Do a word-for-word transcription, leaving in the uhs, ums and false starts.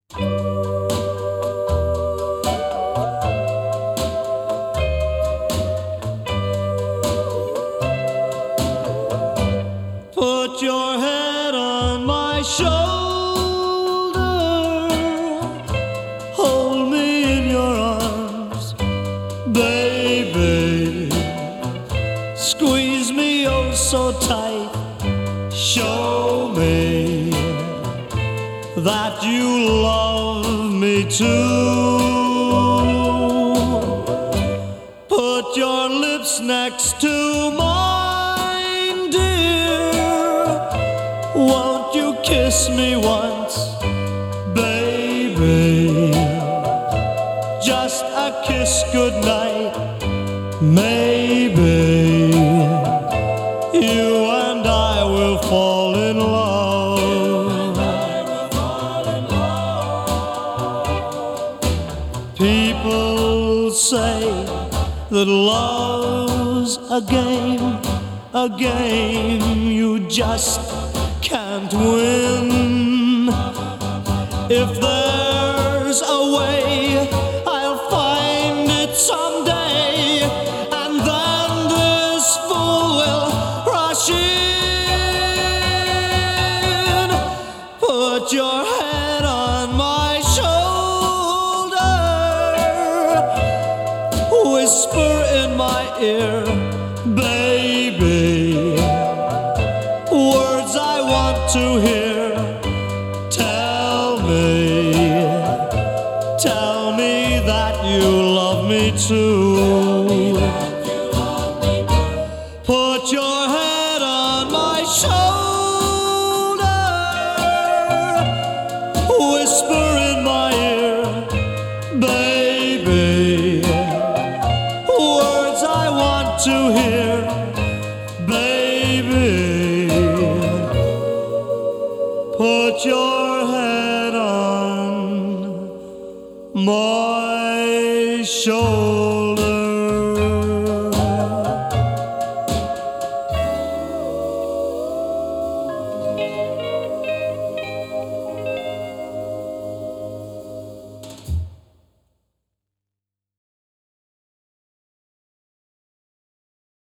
Put your head on my shoulder, hold me in your arms, baby. Squeeze me oh so tight, show me that you love me too. Put your lips next to mine, dear. Won't you kiss me once, baby? Just a kiss goodnight, maybe you and I will fall in love. People say that love's a game, a game you just can't win. If there's a way, I'll find it someday, and then this fool will rush in. Put your head on my shoulder, whisper in my ear, baby, words I want to hear. Tell me, tell me that you love me too. Put your head on my shoulder, whisper in my ear, baby, words I want to hear, baby. Put your head on my shoulder.